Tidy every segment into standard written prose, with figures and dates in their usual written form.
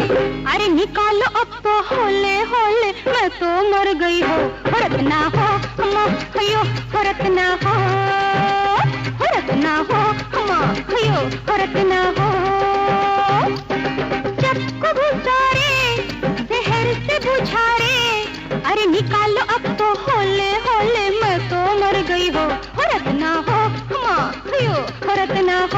अरे निकालो अब तो होले होले, मैं तो मर गई हो। फरक ना हो हयो, फरक ना हो, फरक ना हो हयो, फरक ना हो। चक्कू घुसारे जहर से बुझारे, अरे निकालो अब तो होले होले, मैं तो मर गई हो। फरक ना हो हयो, फरक ना हो।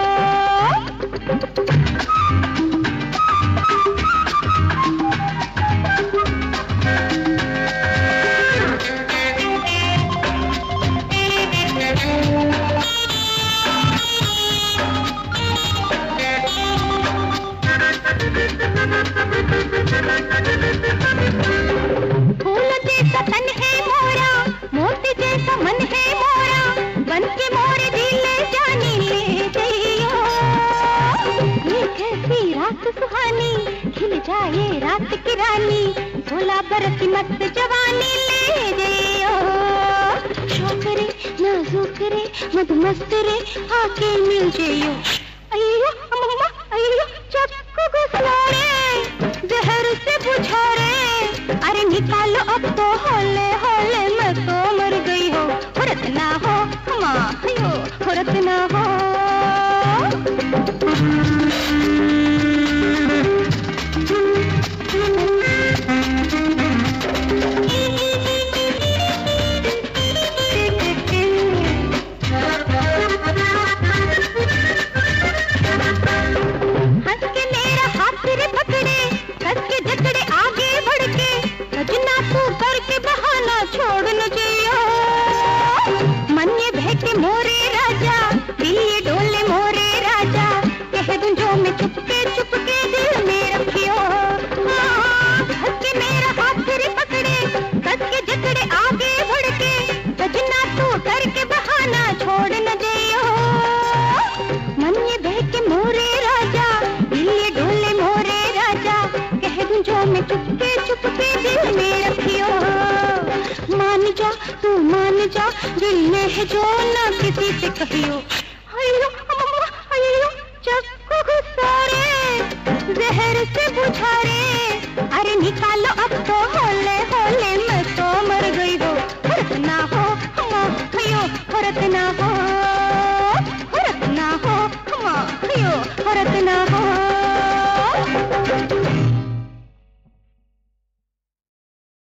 फूल जैसा तन है मोरा, मोती जैसा मन है मोरा, बन के मोरे दिल जानी ले जइयो। ये कैसी रात सुहानी, खिल जाए रात की रानी, 16 बरस मस्त जवानी ले जइयो। शौक रे नाजुक रे मदमस्त रे, आके मिल जइयो। अय्यो अम्मा अय्यो, चक्कू घुसारे जहर से बुझारे, अरे निकालो अब तो होले होले, मैं तो मर गई हो। फरक ना हो हयो, फरक ना हो। छोड़ न जियो मन ये बहके मोरे राजा, दिल ये डोले मोरे राजा, कह दूं जो मैं चुपके चुपके दिल में रखियो। हंस के मेरा हाथ तेरे पकड़े, कस के जकड़े आगे बढ़ के, सजना तू करके बहाना छोड़ न जियो। मन ये बहके मोरे राजा, दिल ये डोले मोरे राजा, कह दूं जो मैं चुपके चुपके दिल में रखियो। मान जा तू मान जा, दिल में है जो ना किसी से कहियो। अय्यो अम्मा अय्यो, चक्कू घुसारे जहर से बुझारे,